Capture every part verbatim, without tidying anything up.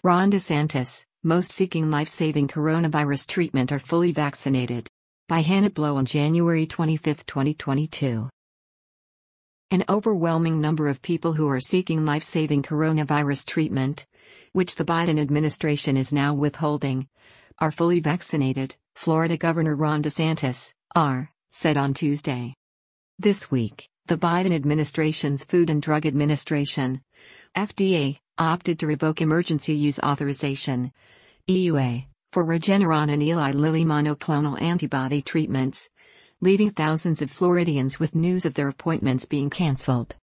Ron DeSantis, most seeking life-saving coronavirus treatment are fully vaccinated. By Hannah Blow on January twenty-fifth, twenty twenty-two. An overwhelming number of people who are seeking life-saving coronavirus treatment, which the Biden administration is now withholding, are fully vaccinated, Florida Governor Ron DeSantis, R, said on Tuesday. This week, the Biden administration's Food and Drug Administration, F D A, opted to revoke emergency use authorization, E U A, for Regeneron and Eli Lilly monoclonal antibody treatments, leaving thousands of Floridians with news of their appointments being canceled.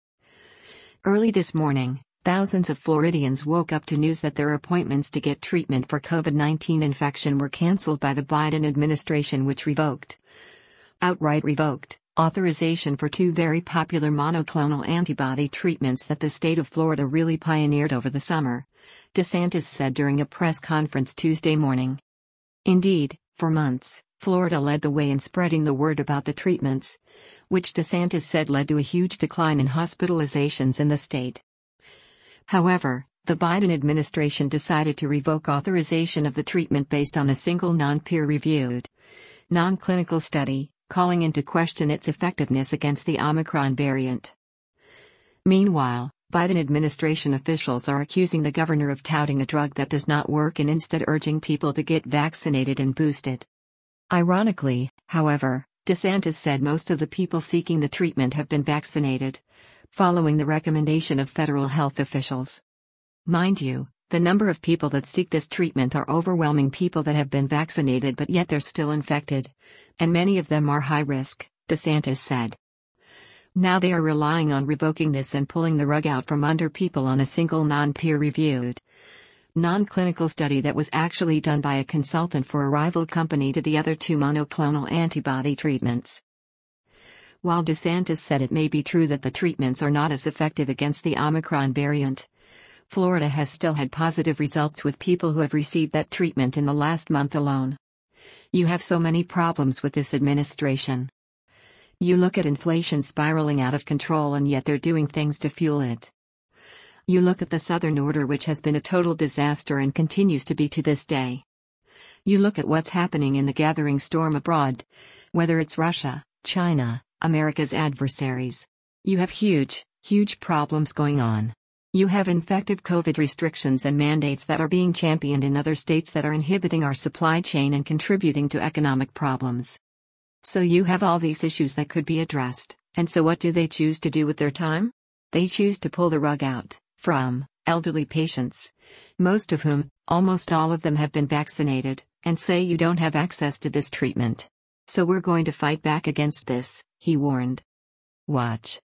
Early this morning, thousands of Floridians woke up to news that their appointments to get treatment for COVID nineteen infection were canceled by the Biden administration, which revoked, outright revoked, authorization for two very popular monoclonal antibody treatments that the state of Florida really pioneered over the summer, DeSantis said during a press conference Tuesday morning. Indeed, for months, Florida led the way in spreading the word about the treatments, which DeSantis said led to a huge decline in hospitalizations in the state. However, the Biden administration decided to revoke authorization of the treatment based on a single non-peer-reviewed, non-clinical study, calling into question its effectiveness against the Omicron variant. Meanwhile, Biden administration officials are accusing the governor of touting a drug that does not work and instead urging people to get vaccinated and boosted. Ironically, however, DeSantis said most of the people seeking the treatment have been vaccinated, following the recommendation of federal health officials. Mind you, the number of people that seek this treatment are overwhelming people that have been vaccinated but yet they're still infected, and many of them are high risk, DeSantis said. Now they are relying on revoking this and pulling the rug out from under people on a single non-peer-reviewed, non-clinical study that was actually done by a consultant for a rival company to the other two monoclonal antibody treatments. While DeSantis said it may be true that the treatments are not as effective against the Omicron variant, Florida has still had positive results with people who have received that treatment in the last month alone. You have so many problems with this administration. You look at inflation spiraling out of control and yet they're doing things to fuel it. You look at the Southern Order, which has been a total disaster and continues to be to this day. You look at what's happening in the gathering storm abroad, whether it's Russia, China, America's adversaries. You have huge, huge problems going on. You have infective COVID restrictions and mandates that are being championed in other states that are inhibiting our supply chain and contributing to economic problems. So you have all these issues that could be addressed, and so what do they choose to do with their time? They choose to pull the rug out from elderly patients, most of whom, almost all of them have been vaccinated, and say you don't have access to this treatment. So we're going to fight back against this, he warned. Watch.